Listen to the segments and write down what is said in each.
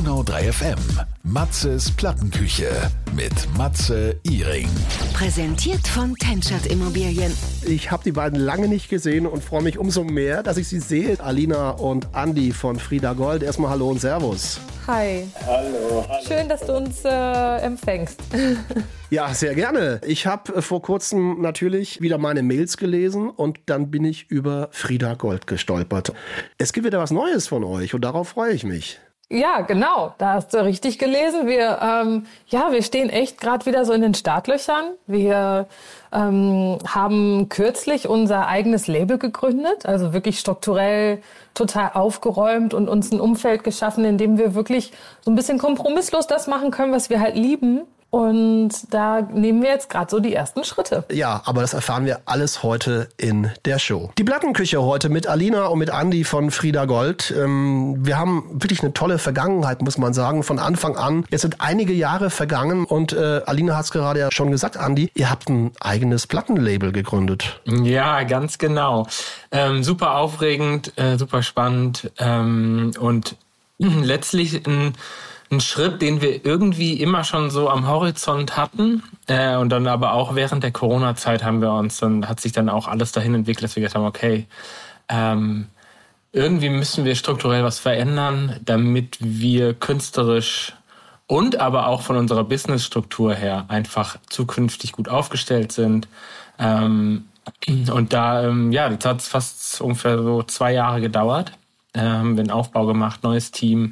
Donau 3 FM. Matzes Plattenküche mit Matze Iring. Präsentiert von Tenschert Immobilien. Ich habe die beiden lange nicht gesehen und freue mich umso mehr, dass ich sie sehe. Alina und Andi von Frieda Gold. Erstmal hallo und servus. Hi. Hallo. Schön, dass du uns empfängst. Ja, sehr gerne. Ich habe vor kurzem natürlich wieder meine Mails gelesen und dann bin ich über Frieda Gold gestolpert. Es gibt wieder was Neues von euch und darauf freue ich mich. Ja, genau. Da hast du richtig gelesen. Wir stehen echt gerade wieder so in den Startlöchern. Wir haben kürzlich unser eigenes Label gegründet, also wirklich strukturell total aufgeräumt und uns ein Umfeld geschaffen, in dem wir wirklich so ein bisschen kompromisslos das machen können, was wir halt lieben. Und da nehmen wir jetzt gerade so die ersten Schritte. Ja, aber das erfahren wir alles heute in der Show. Die Plattenküche heute mit Alina und mit Andi von Frieda Gold. Wir haben wirklich eine tolle Vergangenheit, muss man sagen, von Anfang an. Jetzt sind einige Jahre vergangen und Alina hat es gerade ja schon gesagt, Andi, ihr habt ein eigenes Plattenlabel gegründet. Ja, ganz genau. Super aufregend, super spannend und letztlich ein Schritt, den wir irgendwie immer schon so am Horizont hatten und dann aber auch während der Corona-Zeit hat sich dann auch alles dahin entwickelt, dass wir gesagt haben, okay, irgendwie müssen wir strukturell was verändern, damit wir künstlerisch und aber auch von unserer Businessstruktur her einfach zukünftig gut aufgestellt sind. Und das hat fast ungefähr so 2 Jahre gedauert. Haben wir einen Aufbau gemacht, neues Team,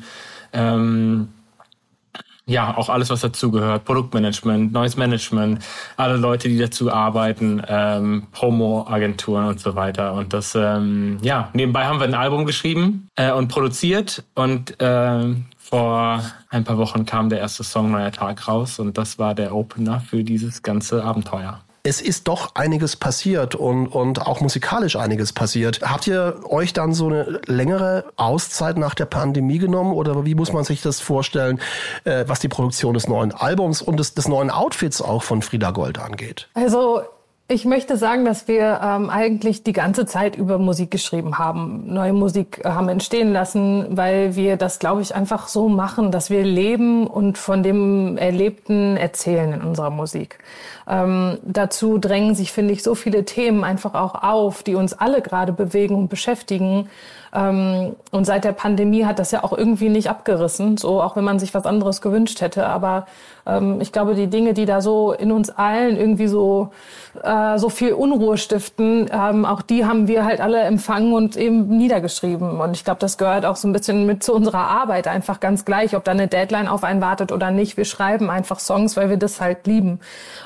auch alles, was dazugehört, Produktmanagement, neues Management, alle Leute, die dazu arbeiten, Promo-Agenturen und so weiter. Und das, nebenbei haben wir ein Album geschrieben und produziert und vor ein paar Wochen kam der erste Song Neuer Tag raus und das war der Opener für dieses ganze Abenteuer. Es ist doch einiges passiert und auch musikalisch einiges passiert. Habt ihr euch dann so eine längere Auszeit nach der Pandemie genommen oder wie muss man sich das vorstellen, was die Produktion des neuen Albums und des neuen Outfits auch von Frieda Gold angeht? Also ich möchte sagen, dass wir eigentlich die ganze Zeit über Musik geschrieben haben, neue Musik haben entstehen lassen, weil wir das, glaube ich, einfach so machen, dass wir leben und von dem Erlebten erzählen in unserer Musik. Dazu drängen sich, finde ich, so viele Themen einfach auch auf, die uns alle gerade bewegen und beschäftigen. Und seit der Pandemie hat das ja auch irgendwie nicht abgerissen, so auch wenn man sich was anderes gewünscht hätte. Aber ich glaube, die Dinge, die da so in uns allen irgendwie so viel Unruhe stiften, auch die haben wir halt alle empfangen und eben niedergeschrieben. Und ich glaube, das gehört auch so ein bisschen mit zu unserer Arbeit, einfach ganz gleich, ob da eine Deadline auf einen wartet oder nicht. Wir schreiben einfach Songs, weil wir das halt lieben.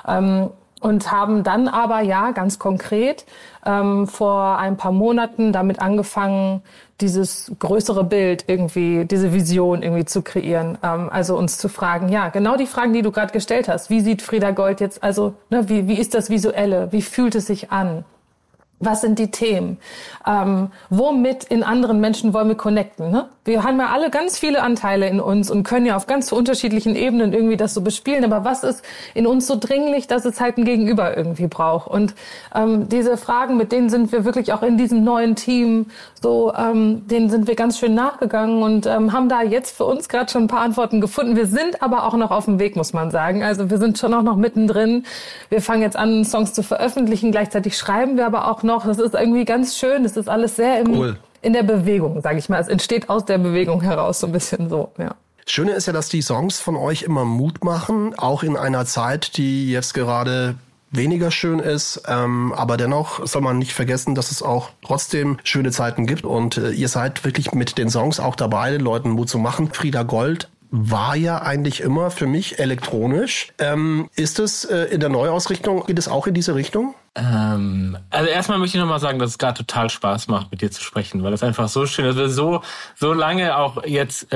Und haben dann aber, ganz konkret, vor ein paar Monaten damit angefangen, dieses größere Bild irgendwie, diese Vision irgendwie zu kreieren. Also uns zu fragen, genau die Fragen, die du gerade gestellt hast. Wie sieht Frieda Gold jetzt, wie ist das Visuelle? Wie fühlt es sich an? Was sind die Themen? Womit in anderen Menschen wollen wir connecten? Ne? Wir haben ja alle ganz viele Anteile in uns und können ja auf ganz unterschiedlichen Ebenen irgendwie das so bespielen. Aber was ist in uns so dringlich, dass es halt ein Gegenüber irgendwie braucht? Und diese Fragen, mit denen sind wir wirklich auch in diesem neuen Team denen sind wir ganz schön nachgegangen und haben da jetzt für uns gerade schon ein paar Antworten gefunden. Wir sind aber auch noch auf dem Weg, muss man sagen. Also wir sind schon auch noch mittendrin. Wir fangen jetzt an, Songs zu veröffentlichen. Gleichzeitig schreiben wir aber auch noch. Das ist irgendwie ganz schön. Das ist alles sehr in der Bewegung, sage ich mal. Es entsteht aus der Bewegung heraus so ein bisschen so, ja. Schöne ist ja, dass die Songs von euch immer Mut machen, auch in einer Zeit, die jetzt gerade weniger schön ist, aber dennoch soll man nicht vergessen, dass es auch trotzdem schöne Zeiten gibt und ihr seid wirklich mit den Songs auch dabei, den Leuten Mut zu machen. Frieda Gold war ja eigentlich immer für mich elektronisch. Ist es in der Neuausrichtung, geht es auch in diese Richtung? Also erstmal möchte ich nochmal sagen, dass es gerade total Spaß macht, mit dir zu sprechen, weil es einfach so schön ist, dass wir so lange auch jetzt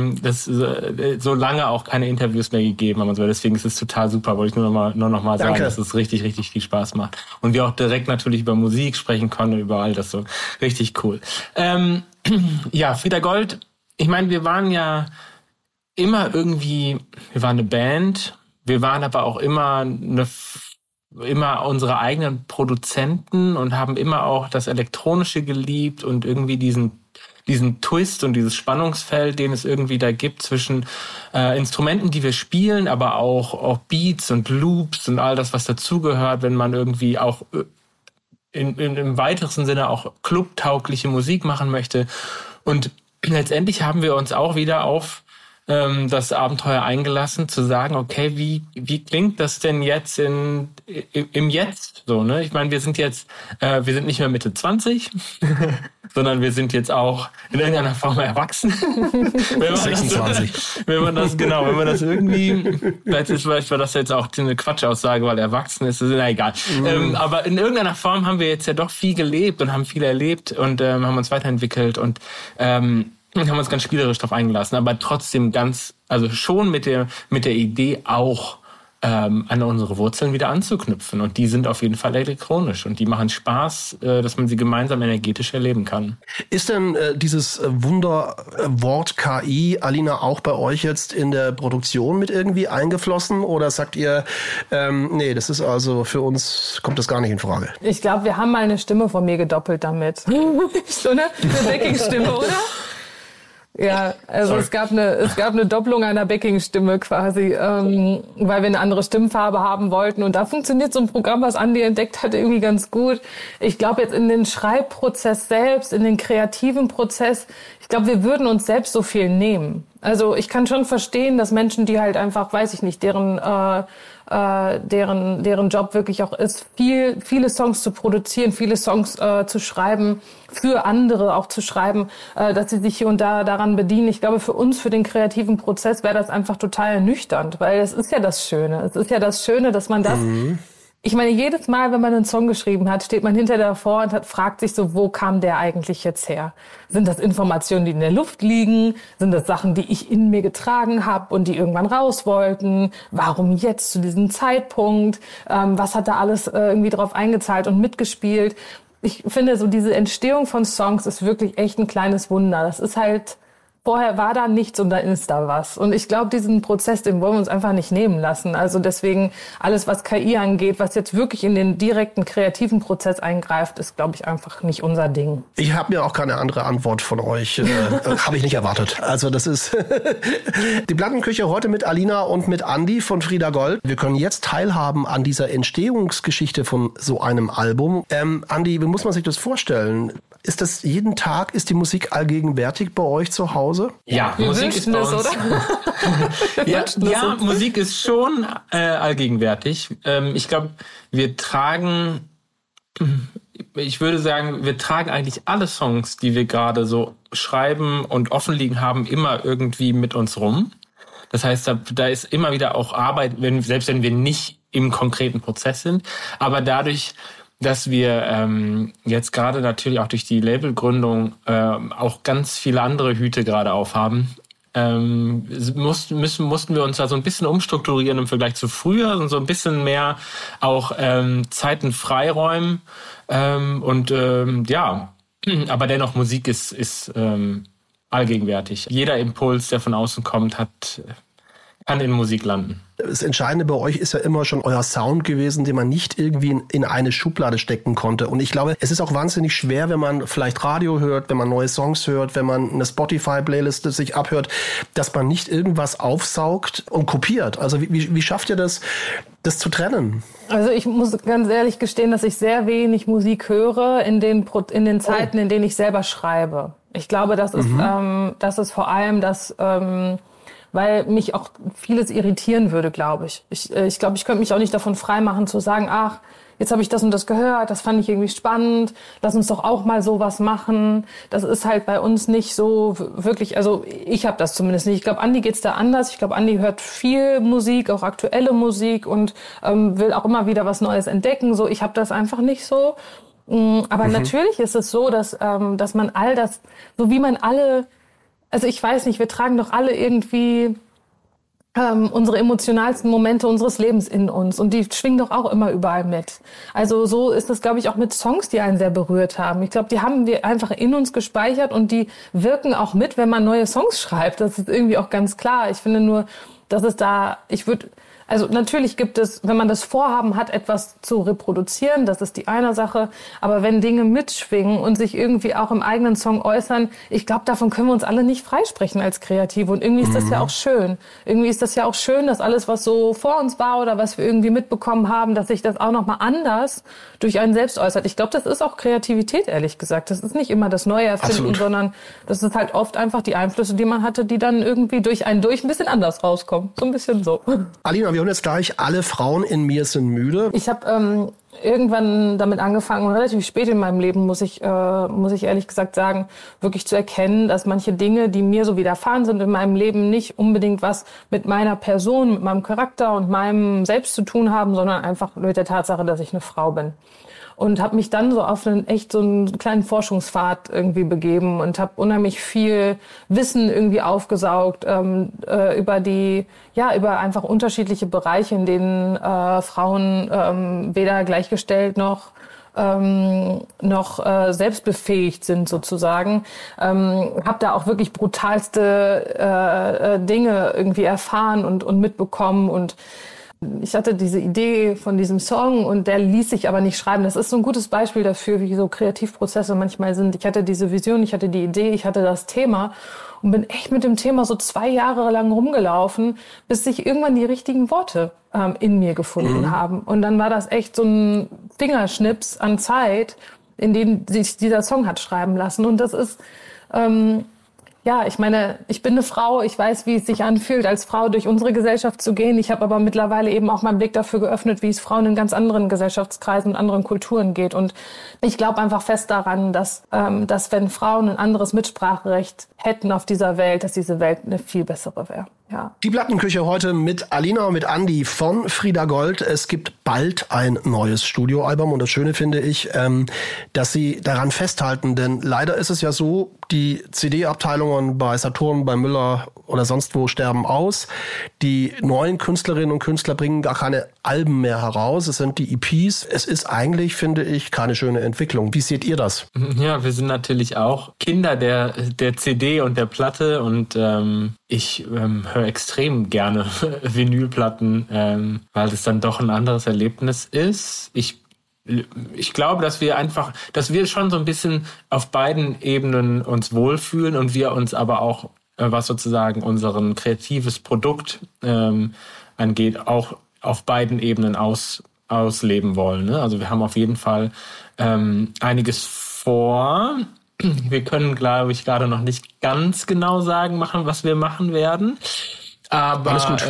so lange auch keine Interviews mehr gegeben haben und so. Deswegen ist es total super, wollte ich nur noch mal sagen, dass es richtig, richtig viel Spaß macht. Und wir auch direkt natürlich über Musik sprechen konnten, über all das so. Richtig cool. Frieda Gold, ich meine, wir waren ja immer wir waren eine Band, wir waren aber auch immer unsere eigenen Produzenten und haben immer auch das Elektronische geliebt und irgendwie diesen diesen Twist und dieses Spannungsfeld, den es irgendwie da gibt zwischen Instrumenten, die wir spielen, aber auch Beats und Loops und all das, was dazugehört, wenn man irgendwie auch im weitesten Sinne auch clubtaugliche Musik machen möchte. Und letztendlich haben wir uns auch wieder auf das Abenteuer eingelassen, zu sagen, okay, wie klingt das denn jetzt im Jetzt? So, ne? Ich meine, wir sind nicht mehr Mitte 20, sondern wir sind jetzt auch in irgendeiner Form erwachsen. 26. Wenn man das irgendwie, vielleicht war das jetzt auch eine Quatschaussage, weil erwachsen ist, na egal. Aber in irgendeiner Form haben wir jetzt ja doch viel gelebt und haben viel erlebt und haben uns weiterentwickelt und haben uns ganz spielerisch darauf eingelassen, aber trotzdem schon mit der Idee auch an unsere Wurzeln wieder anzuknüpfen. Und die sind auf jeden Fall elektronisch und die machen Spaß, dass man sie gemeinsam energetisch erleben kann. Ist denn dieses Wunderwort KI, Alina, auch bei euch jetzt in der Produktion mit irgendwie eingeflossen? Oder sagt ihr, nee, das ist also für uns, kommt das gar nicht in Frage? Ich glaube, wir haben mal eine Stimme von mir gedoppelt damit. So eine Backing-Stimme, oder? Ja, also es gab eine Doppelung einer Backing-Stimme quasi, weil wir eine andere Stimmfarbe haben wollten. Und da funktioniert so ein Programm, was Andi entdeckt hat, irgendwie ganz gut. Ich glaube jetzt in den Schreibprozess selbst, in den kreativen Prozess, ich glaube, wir würden uns selbst so viel nehmen. Also ich kann schon verstehen, dass Menschen, die halt einfach, weiß ich nicht, deren Job wirklich auch ist, viele Songs zu produzieren, viele Songs zu schreiben, für andere auch zu schreiben, dass sie sich hier und da daran bedienen. Ich glaube, für uns, für den kreativen Prozess wäre das einfach total ernüchternd, weil es ist ja das Schöne. Es ist ja das Schöne, dass man das... Ich meine, jedes Mal, wenn man einen Song geschrieben hat, steht man hinter davor und fragt sich so, wo kam der eigentlich jetzt her? Sind das Informationen, die in der Luft liegen? Sind das Sachen, die ich in mir getragen habe und die irgendwann raus wollten? Warum jetzt zu diesem Zeitpunkt? Was hat da alles irgendwie drauf eingezahlt und mitgespielt? Ich finde, so diese Entstehung von Songs ist wirklich echt ein kleines Wunder. Das ist halt... Vorher war da nichts und dann ist da was. Und ich glaube, diesen Prozess, den wollen wir uns einfach nicht nehmen lassen. Also deswegen alles, was KI angeht, was jetzt wirklich in den direkten kreativen Prozess eingreift, ist, glaube ich, einfach nicht unser Ding. Ich habe mir auch keine andere Antwort von euch. Habe ich nicht erwartet. Also das ist die Plattenküche heute mit Alina und mit Andi von Frieda Gold. Wir können jetzt teilhaben an dieser Entstehungsgeschichte von so einem Album. Andi, wie muss man sich das vorstellen? Ist das jeden Tag, ist die Musik allgegenwärtig bei euch zu Hause? Ja, Musik ist bei uns. Oder? ja, Musik ist schon allgegenwärtig. Ich glaube, wir tragen eigentlich alle Songs, die wir gerade so schreiben und offen liegen haben, immer irgendwie mit uns rum. Das heißt, da ist immer wieder auch Arbeit, selbst wenn wir nicht im konkreten Prozess sind. Aber dadurch, dass wir jetzt gerade natürlich auch durch die Labelgründung auch ganz viele andere Hüte gerade aufhaben, mussten wir uns da so ein bisschen umstrukturieren im Vergleich zu früher und so ein bisschen mehr auch Zeiten freiräumen. Aber dennoch Musik ist allgegenwärtig. Jeder Impuls, der von außen kommt, kann in Musik landen. Das Entscheidende bei euch ist ja immer schon euer Sound gewesen, den man nicht irgendwie in eine Schublade stecken konnte. Und ich glaube, es ist auch wahnsinnig schwer, wenn man vielleicht Radio hört, wenn man neue Songs hört, wenn man eine Spotify-Playlist sich abhört, dass man nicht irgendwas aufsaugt und kopiert. Also wie schafft ihr das zu trennen? Also ich muss ganz ehrlich gestehen, dass ich sehr wenig Musik höre in den Zeiten, in denen ich selber schreibe. Ich glaube, das ist vor allem das... weil mich auch vieles irritieren würde, glaube ich. Ich glaube, ich könnte mich auch nicht davon freimachen zu sagen, ach, jetzt habe ich das und das gehört, das fand ich irgendwie spannend, lass uns doch auch mal sowas machen. Das ist halt bei uns nicht so wirklich, also ich habe das zumindest nicht. Ich glaube, Andi geht's da anders. Ich glaube, Andi hört viel Musik, auch aktuelle Musik und will auch immer wieder was Neues entdecken. So, ich habe das einfach nicht so. Aber natürlich ist es so, dass man all das, so wie man alle... Also ich weiß nicht, wir tragen doch alle irgendwie unsere emotionalsten Momente unseres Lebens in uns und die schwingen doch auch immer überall mit. Also so ist es, glaube ich, auch mit Songs, die einen sehr berührt haben. Ich glaube, die haben wir einfach in uns gespeichert und die wirken auch mit, wenn man neue Songs schreibt. Das ist irgendwie auch ganz klar. Ich finde nur, dass es da, Also natürlich gibt es, wenn man das Vorhaben hat, etwas zu reproduzieren, das ist die eine Sache. Aber wenn Dinge mitschwingen und sich irgendwie auch im eigenen Song äußern, ich glaube, davon können wir uns alle nicht freisprechen als Kreative. Und irgendwie ist das ja auch schön. Irgendwie ist das ja auch schön, dass alles, was so vor uns war oder was wir irgendwie mitbekommen haben, dass sich das auch nochmal anders durch einen selbst äußert. Ich glaube, das ist auch Kreativität, ehrlich gesagt. Das ist nicht immer das Neue erfinden, sondern das ist halt oft einfach die Einflüsse, die man hatte, die dann irgendwie durch ein bisschen anders rauskommen. So ein bisschen so. Alina, wir hören jetzt gleich Alle Frauen in mir sind müde. Ich habe irgendwann damit angefangen, relativ spät in meinem Leben, muss ich ehrlich gesagt sagen, wirklich zu erkennen, dass manche Dinge, die mir so widerfahren sind in meinem Leben, nicht unbedingt was mit meiner Person, mit meinem Charakter und meinem Selbst zu tun haben, sondern einfach mit der Tatsache, dass ich eine Frau bin. Und habe mich dann so auf so einen kleinen Forschungspfad irgendwie begeben und habe unheimlich viel Wissen irgendwie aufgesaugt über einfach unterschiedliche Bereiche, in denen Frauen weder gleichgestellt noch selbstbefähigt sind sozusagen. Habe da auch wirklich brutalste Dinge irgendwie erfahren und mitbekommen und ich hatte diese Idee von diesem Song und der ließ sich aber nicht schreiben. Das ist so ein gutes Beispiel dafür, wie so Kreativprozesse manchmal sind. Ich hatte diese Vision, ich hatte die Idee, ich hatte das Thema und bin echt mit dem Thema so 2 Jahre lang rumgelaufen, bis sich irgendwann die richtigen Worte in mir gefunden haben. Und dann war das echt so ein Fingerschnips an Zeit, in dem sich dieser Song hat schreiben lassen. Und das ist... ich meine, ich bin eine Frau, ich weiß, wie es sich anfühlt, als Frau durch unsere Gesellschaft zu gehen. Ich habe aber mittlerweile eben auch meinen Blick dafür geöffnet, wie es Frauen in ganz anderen Gesellschaftskreisen und anderen Kulturen geht. Und ich glaube einfach fest daran, dass wenn Frauen ein anderes Mitspracherecht hätten auf dieser Welt, dass diese Welt eine viel bessere wäre. Ja. Die Plattenküche heute mit Alina und mit Andi von Frieda Gold. Es gibt bald ein neues Studioalbum und das Schöne finde ich, dass sie daran festhalten, denn leider ist es ja so, die CD-Abteilungen bei Saturn, bei Müller oder sonst wo sterben aus. Die neuen Künstlerinnen und Künstler bringen gar keine Alben mehr heraus. Es sind die EPs. Es ist eigentlich, finde ich, keine schöne Entwicklung. Wie seht ihr das? Ja, wir sind natürlich auch Kinder der CD und der Platte und ich höre extrem gerne Vinylplatten, weil es dann doch ein anderes Erlebnis ist. Ich glaube, dass wir schon so ein bisschen auf beiden Ebenen uns wohlfühlen und wir uns aber auch, was sozusagen unseren kreatives Produkt angeht, auch auf beiden Ebenen ausleben wollen. Ne? Also wir haben auf jeden Fall einiges vor. Wir können, glaube ich, gerade noch nicht ganz genau machen, was wir machen werden. Aber alles gut.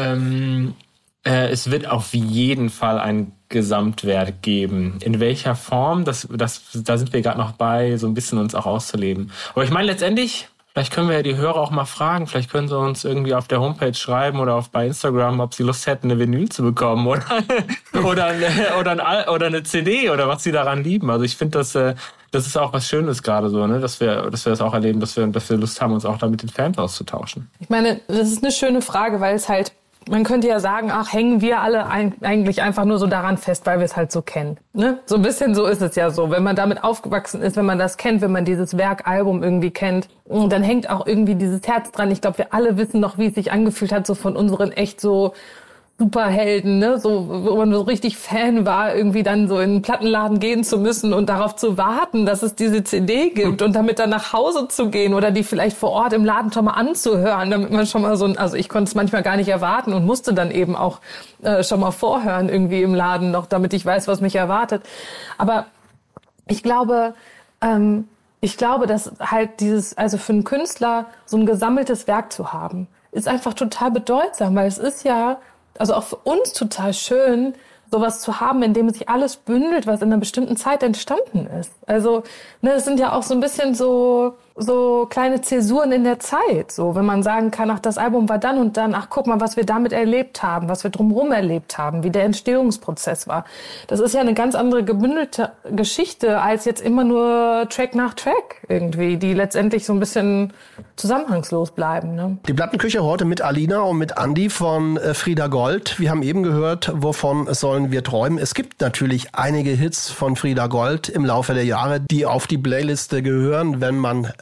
Es wird auf jeden Fall ein Gesamtwerk geben. In welcher Form, da sind wir gerade noch bei, so ein bisschen uns auch auszuleben. Aber ich meine letztendlich, vielleicht können wir ja die Hörer auch mal fragen, vielleicht können sie uns irgendwie auf der Homepage schreiben oder bei Instagram, ob sie Lust hätten, eine Vinyl zu bekommen oder eine CD oder was sie daran lieben. Also ich finde, das ist auch was Schönes gerade so, ne? dass wir das auch erleben, dass wir Lust haben, uns auch da mit den Fans auszutauschen. Ich meine, das ist eine schöne Frage, weil es halt, man könnte ja sagen, hängen wir alle eigentlich einfach nur so daran fest, weil wir es halt so kennen. Ne? So ein bisschen so ist es ja so. Wenn man damit aufgewachsen ist, wenn man das kennt, wenn man dieses Werk-Album irgendwie kennt, dann hängt auch irgendwie dieses Herz dran. Ich glaube, wir alle wissen noch, wie es sich angefühlt hat, so von unseren echt so Superhelden, ne, so, wo man so richtig Fan war, irgendwie dann so in einen Plattenladen gehen zu müssen und darauf zu warten, dass es diese CD gibt und damit dann nach Hause zu gehen oder die vielleicht vor Ort im Laden schon mal anzuhören, damit man schon mal also ich konnte es manchmal gar nicht erwarten und musste dann eben auch schon mal vorhören irgendwie im Laden noch, damit ich weiß, was mich erwartet. Aber ich glaube, dass halt also für einen Künstler so ein gesammeltes Werk zu haben, ist einfach total bedeutsam, weil es ist ja also auch für uns total schön, sowas zu haben, in dem sich alles bündelt, was in einer bestimmten Zeit entstanden ist. Also, ne, es sind ja auch so ein bisschen so kleine Zäsuren in der Zeit. So, wenn man sagen kann, das Album war dann und dann, guck mal, was wir damit erlebt haben, was wir drumherum erlebt haben, wie der Entstehungsprozess war. Das ist ja eine ganz andere gebündelte Geschichte als jetzt immer nur Track nach Track irgendwie, die letztendlich so ein bisschen zusammenhangslos bleiben. Ne? Die Plattenküche heute mit Alina und mit Andi von Frieda Gold. Wir haben eben gehört, wovon sollen wir träumen. Es gibt natürlich einige Hits von Frieda Gold im Laufe der Jahre, die auf die Playliste gehören, wenn man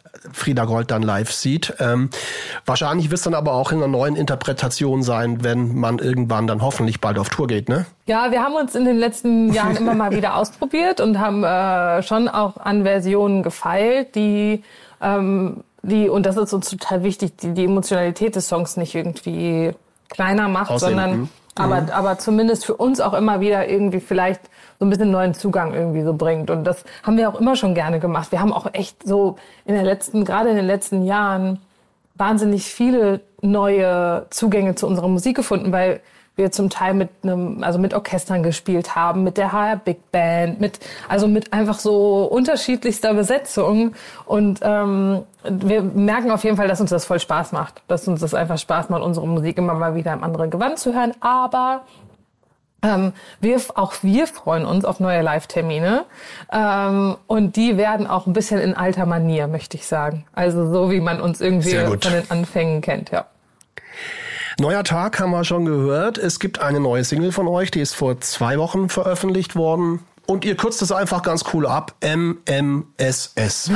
Frieda Gold dann live sieht. Wahrscheinlich wird es dann aber auch in einer neuen Interpretation sein, wenn man irgendwann dann hoffentlich bald auf Tour geht, ne? Ja, wir haben uns in den letzten Jahren immer mal wieder ausprobiert und haben schon auch an Versionen gefeilt, die, und das ist uns total wichtig, die Emotionalität des Songs nicht irgendwie kleiner macht, sondern aber zumindest für uns auch immer wieder irgendwie vielleicht so ein bisschen neuen Zugang irgendwie so bringt. Und das haben wir auch immer schon gerne gemacht. Wir haben auch echt so gerade in den letzten Jahren wahnsinnig viele neue Zugänge zu unserer Musik gefunden, weil wir zum Teil mit Orchestern gespielt haben, mit der HR Big Band, mit einfach so unterschiedlichster Besetzung. Und wir merken auf jeden Fall, dass uns das voll Spaß macht. Dass uns das einfach Spaß macht, unsere Musik immer mal wieder im anderen Gewand zu hören. Aber wir freuen uns auf neue Live-Termine. Und die werden auch ein bisschen in alter Manier, möchte ich sagen. Also so, wie man uns irgendwie von den Anfängen kennt, ja. Neuer Tag haben wir schon gehört. Es gibt eine neue Single von euch, die ist vor 2 Wochen veröffentlicht worden. Und ihr kürzt es einfach ganz cool ab. MMSS.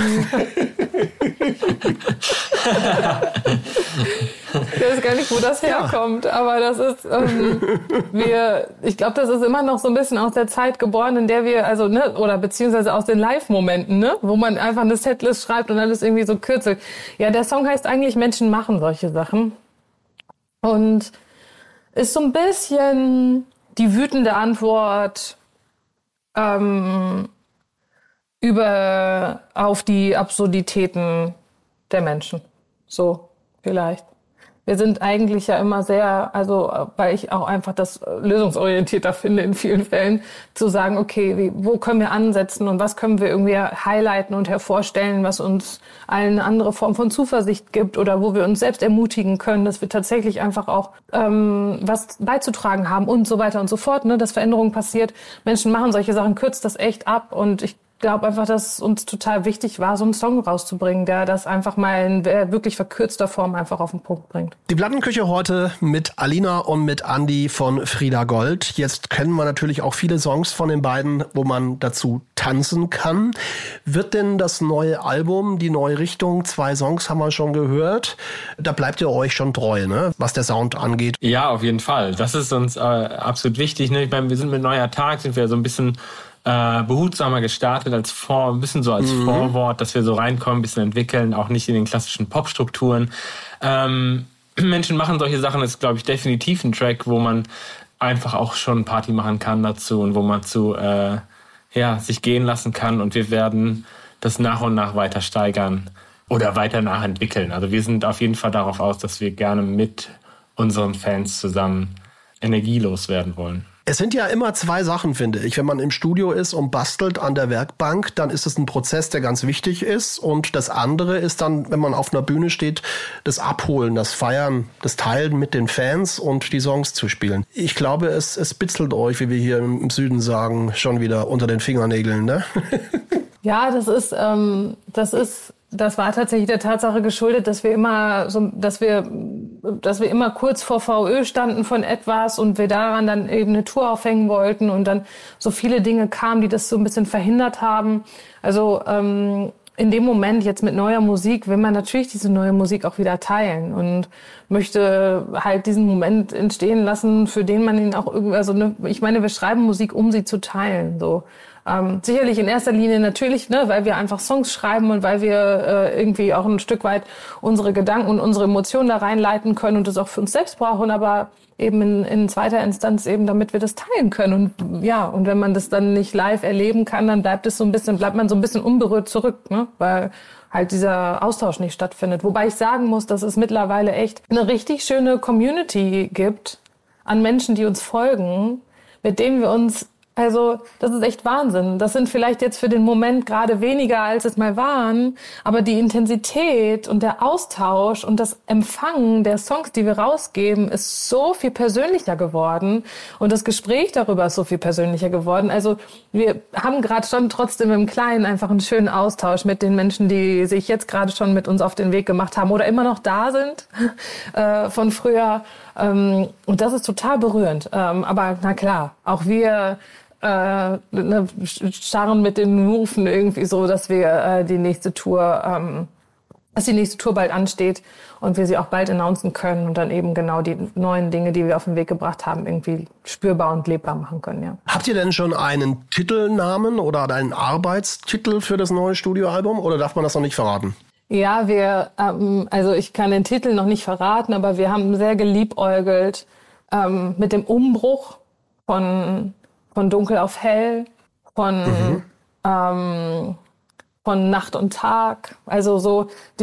Ich weiß gar nicht, wo das herkommt, aber das ist, ich glaube, das ist immer noch so ein bisschen aus der Zeit geboren, in der wir, oder beziehungsweise aus den Live-Momenten, ne, wo man einfach eine Setlist schreibt und alles irgendwie so kürzelt. Ja, der Song heißt eigentlich Menschen machen solche Sachen. Und ist so ein bisschen die wütende Antwort auf die Absurditäten der Menschen. So, vielleicht. Wir sind eigentlich ja immer sehr, weil ich auch einfach das lösungsorientierter finde in vielen Fällen, zu sagen, okay, wo können wir ansetzen und was können wir irgendwie highlighten und hervorstellen, was uns eine andere Form von Zuversicht gibt oder wo wir uns selbst ermutigen können, dass wir tatsächlich einfach auch was beizutragen haben und so weiter und so fort, ne, dass Veränderung passiert. Menschen machen solche Sachen, kürzt das echt ab und ich glaube einfach, dass uns total wichtig war, so einen Song rauszubringen, der das einfach mal in wirklich verkürzter Form einfach auf den Punkt bringt. Die Plattenküche heute mit Alina und mit Andi von Frieda Gold. Jetzt kennen wir natürlich auch viele Songs von den beiden, wo man dazu tanzen kann. Wird denn das neue Album, die neue Richtung, 2 Songs haben wir schon gehört, da bleibt ihr euch schon treu, ne, was der Sound angeht? Ja, auf jeden Fall. Das ist uns absolut wichtig. Ne? Ich meine, wir sind mit Neuer Tag, sind wir so ein bisschen behutsamer gestartet als ein bisschen so als Vorwort, dass wir so reinkommen, ein bisschen entwickeln, auch nicht in den klassischen Popstrukturen. Menschen machen solche Sachen, ist, glaube ich, definitiv ein Track, wo man einfach auch schon Party machen kann dazu und wo man sich gehen lassen kann, und wir werden das nach und nach weiter steigern oder weiter nachentwickeln. Also wir sind auf jeden Fall darauf aus, dass wir gerne mit unseren Fans zusammen energielos werden wollen. Es sind ja immer 2 Sachen, finde ich. Wenn man im Studio ist und bastelt an der Werkbank, dann ist es ein Prozess, der ganz wichtig ist. Und das andere ist dann, wenn man auf einer Bühne steht, das Abholen, das Feiern, das Teilen mit den Fans und die Songs zu spielen. Ich glaube, es bitzelt euch, wie wir hier im Süden sagen, schon wieder unter den Fingernägeln, ne? Ja, das war tatsächlich der Tatsache geschuldet, dass wir immer kurz vor VÖ standen von etwas und wir daran dann eben eine Tour aufhängen wollten und dann so viele Dinge kamen, die das so ein bisschen verhindert haben. Also in dem Moment jetzt mit neuer Musik will man natürlich diese neue Musik auch wieder teilen und möchte halt diesen Moment entstehen lassen, für den man ihn auch irgendwie, ich meine, wir schreiben Musik, um sie zu teilen, so. Sicherlich in erster Linie natürlich, ne, weil wir einfach Songs schreiben und weil wir irgendwie auch ein Stück weit unsere Gedanken und unsere Emotionen da reinleiten können und das auch für uns selbst brauchen, aber eben in zweiter Instanz eben, damit wir das teilen können. Und ja, und wenn man das dann nicht live erleben kann, dann bleibt man so ein bisschen unberührt zurück, ne, weil halt dieser Austausch nicht stattfindet. Wobei ich sagen muss, dass es mittlerweile echt eine richtig schöne Community gibt an Menschen, die uns folgen, mit denen wir uns das ist echt Wahnsinn. Das sind vielleicht jetzt für den Moment gerade weniger, als es mal waren, aber die Intensität und der Austausch und das Empfangen der Songs, die wir rausgeben, ist so viel persönlicher geworden und das Gespräch darüber ist so viel persönlicher geworden. Also wir haben gerade schon trotzdem im Kleinen einfach einen schönen Austausch mit den Menschen, die sich jetzt gerade schon mit uns auf den Weg gemacht haben oder immer noch da sind von früher. Und das ist total berührend. Aber na klar, auch wir scharren mit den Hufen irgendwie so, dass wir die nächste Tour dass die nächste Tour bald ansteht und wir sie auch bald announcen können und dann eben genau die neuen Dinge, die wir auf den Weg gebracht haben, irgendwie spürbar und lebbar machen können. Ja. Habt ihr denn schon einen Titelnamen oder einen Arbeitstitel für das neue Studioalbum oder darf man das noch nicht verraten? Ja, also ich kann den Titel noch nicht verraten, aber wir haben sehr geliebäugelt mit dem Umbruch von Dunkel auf Hell, von Nacht und Tag, also so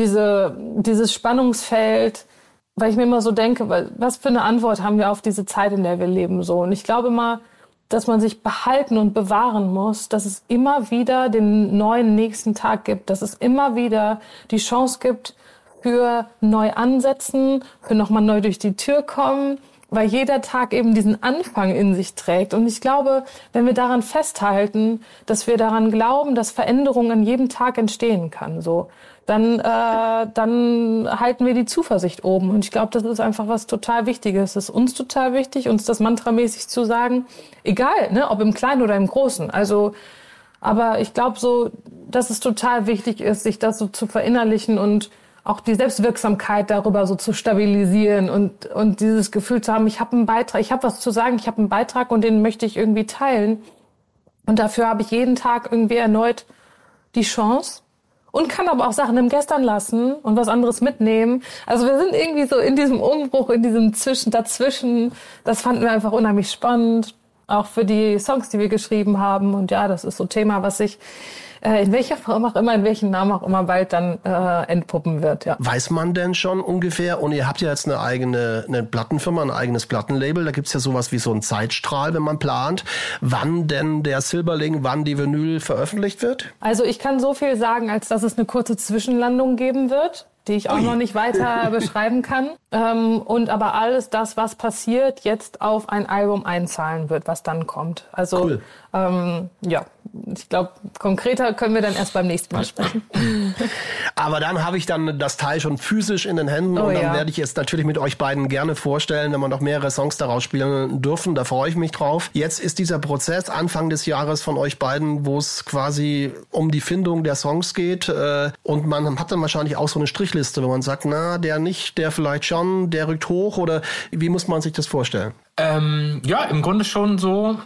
dieses Spannungsfeld, weil ich mir immer so denke, was für eine Antwort haben wir auf diese Zeit, in der wir leben, so. Und ich glaube immer, dass man sich behalten und bewahren muss, dass es immer wieder den neuen nächsten Tag gibt, dass es immer wieder die Chance gibt für neu ansetzen, für nochmal neu durch die Tür kommen, weil jeder Tag eben diesen Anfang in sich trägt. Und ich glaube, wenn wir daran festhalten, dass wir daran glauben, dass Veränderung an jedem Tag entstehen kann, so, dann halten wir die Zuversicht oben. Und ich glaube, das ist einfach was total Wichtiges. Es ist uns total wichtig, uns das mantramäßig zu sagen, egal, ne, ob im Kleinen oder im Großen. Also, aber ich glaube so, dass es total wichtig ist, sich das so zu verinnerlichen und auch die Selbstwirksamkeit darüber so zu stabilisieren und dieses Gefühl zu haben, ich habe einen Beitrag, ich habe was zu sagen, ich habe einen Beitrag und den möchte ich irgendwie teilen. Und dafür habe ich jeden Tag irgendwie erneut die Chance und kann aber auch Sachen im Gestern lassen und was anderes mitnehmen. Also wir sind irgendwie so in diesem Umbruch, in diesem dazwischen. Das fanden wir einfach unheimlich spannend, auch für die Songs, die wir geschrieben haben. Und ja, das ist so ein Thema, was sich in welcher Form auch immer, in welchem Namen auch immer bald dann entpuppen wird. Ja. Weiß man denn schon ungefähr, und ihr habt ja jetzt eine Plattenfirma, ein eigenes Plattenlabel, da gibt's ja sowas wie so einen Zeitstrahl, wenn man plant, wann denn der Silberling, wann die Vinyl veröffentlicht wird? Also ich kann so viel sagen, als dass es eine kurze Zwischenlandung geben wird, die ich auch noch nicht weiter beschreiben kann. Und aber alles das, was passiert, jetzt auf ein Album einzahlen wird, was dann kommt. Also cool. Ja, ich glaube, konkreter können wir dann erst beim nächsten Mal sprechen. Aber dann habe ich dann das Teil schon physisch in den Händen und dann werde ich es natürlich mit euch beiden gerne vorstellen, wenn wir noch mehrere Songs daraus spielen dürfen. Da freue ich mich drauf. Jetzt ist dieser Prozess Anfang des Jahres von euch beiden, wo es quasi um die Findung der Songs geht. Und man hat dann wahrscheinlich auch so eine Strichliste, wenn man sagt, na, der nicht, der vielleicht schon, der rückt hoch, oder wie muss man sich das vorstellen? Ja, im Grunde schon so.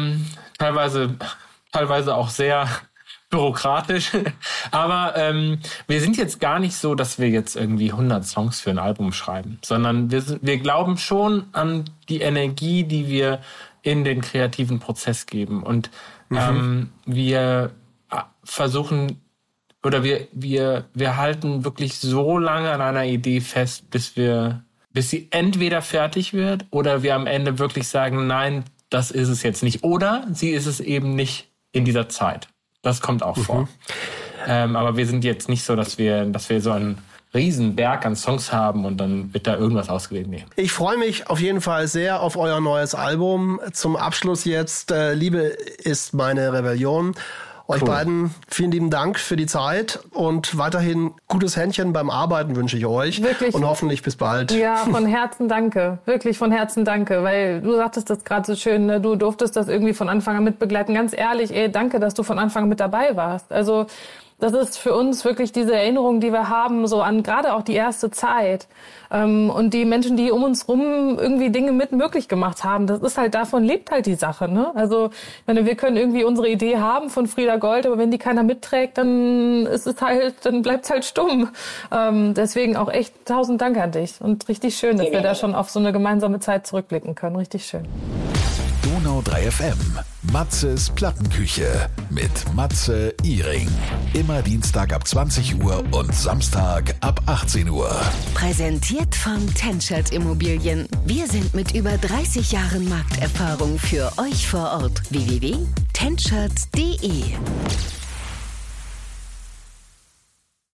Teilweise auch sehr bürokratisch. Aber wir sind jetzt gar nicht so, dass wir jetzt irgendwie 100 Songs für ein Album schreiben, sondern wir glauben schon an die Energie, die wir in den kreativen Prozess geben. Und wir versuchen, oder wir halten wirklich so lange an einer Idee fest, bis sie entweder fertig wird oder wir am Ende wirklich sagen, nein, das ist es jetzt nicht. Oder sie ist es eben nicht in dieser Zeit. Das kommt auch vor. Aber wir sind jetzt nicht so, dass wir so einen riesen Berg an Songs haben und dann wird da irgendwas ausgewählt. Nee. Ich freue mich auf jeden Fall sehr auf euer neues Album. Zum Abschluss jetzt, Liebe ist meine Rebellion. Euch beiden vielen lieben Dank für die Zeit und weiterhin gutes Händchen beim Arbeiten wünsche ich euch. Wirklich. Und hoffentlich bis bald. Ja, von Herzen danke. Wirklich von Herzen danke, weil du sagtest das gerade so schön, ne? Du durftest das irgendwie von Anfang an mitbegleiten. Ganz ehrlich, danke, dass du von Anfang an mit dabei warst. Also das ist für uns wirklich diese Erinnerung, die wir haben, so an gerade auch die erste Zeit. Und die Menschen, die um uns rum irgendwie Dinge mit möglich gemacht haben. Das ist halt, davon lebt halt die Sache, ne? Also, ich meine, wir können irgendwie unsere Idee haben von Frieda Gold, aber wenn die keiner mitträgt, dann bleibt's halt stumm. Deswegen auch echt 1000 Dank an dich. Und richtig schön, dass wir da schon auf so eine gemeinsame Zeit zurückblicken können. Richtig schön. Donau 3 FM. Matzes Plattenküche mit Matze Ihring. Immer Dienstag ab 20 Uhr und Samstag ab 18 Uhr. Präsentiert von Tenschert Immobilien. Wir sind mit über 30 Jahren Markterfahrung für euch vor Ort. www.tenschert.de